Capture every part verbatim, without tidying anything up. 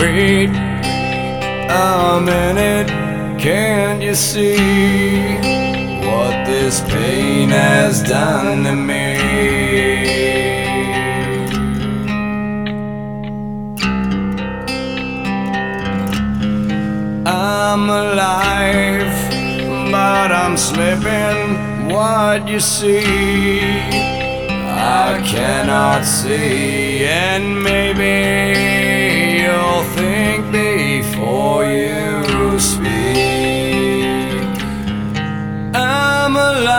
Wait a minute, can't you see what this pain has done to me? I'm alive, but I'm slipping. What you see, I cannot see, and maybe you'll think before you speak. I'm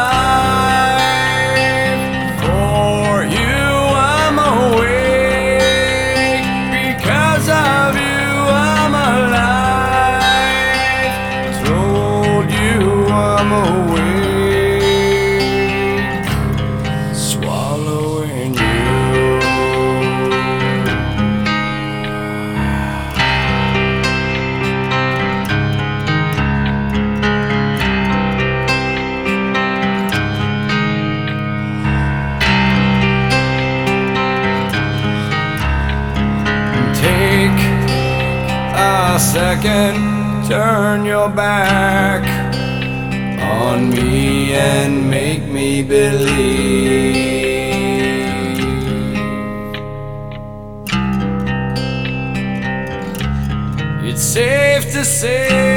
alive for you, I'm awake because of you, I'm alive. Told you I'm awake, swallowing you. Take a second, turn your back on me and make me believe it's safe to say